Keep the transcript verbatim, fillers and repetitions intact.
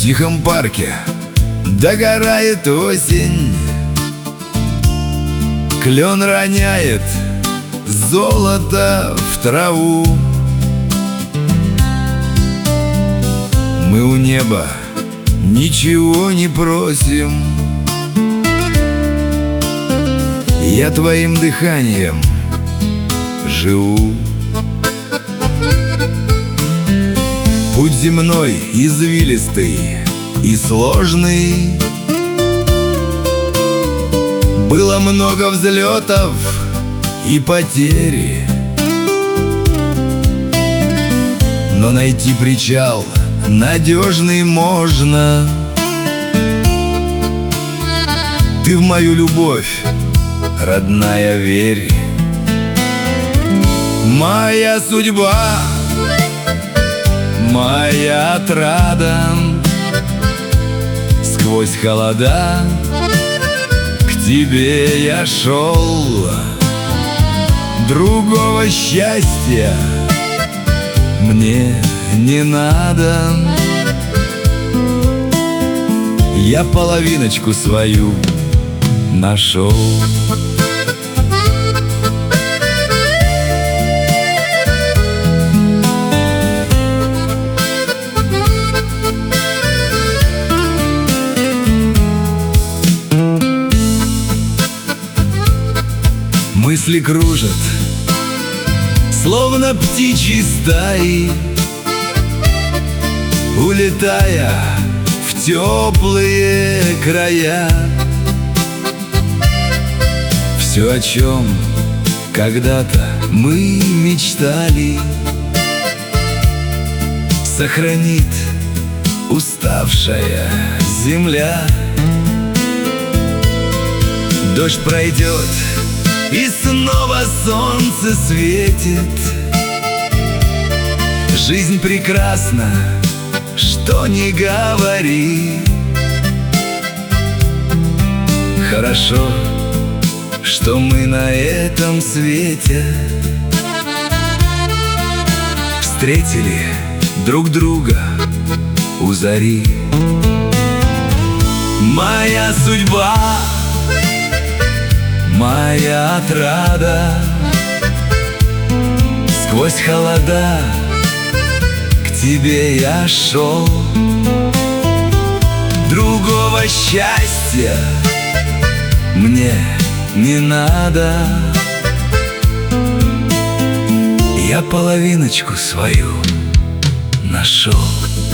тихом парке догорает осень. Клен роняет золото в траву. Мы у неба ничего не просим. Я твоим дыханием живу. Путь земной извилистый и сложный. Было много взлетов и потери, но найти причал надежный можно. Ты в мою любовь, родная, верь. Моя судьба, моя отрада. Сквозь холода к тебе я шел. Другого счастья мне не надо. Я половиночку свою нашел. Мысли кружат, словно птичьи стаи, улетая в теплые края. Все, о чем когда-то мы мечтали, сохранит уставшая земля. Дождь пройдет, и снова солнце светит. Жизнь прекрасна, что ни говори. Хорошо, что мы на этом свете встретили друг друга у зари. Моя судьба, моя отрада. Сквозь холода к тебе я шел. Другого счастья мне не надо. Я половиночку свою нашел.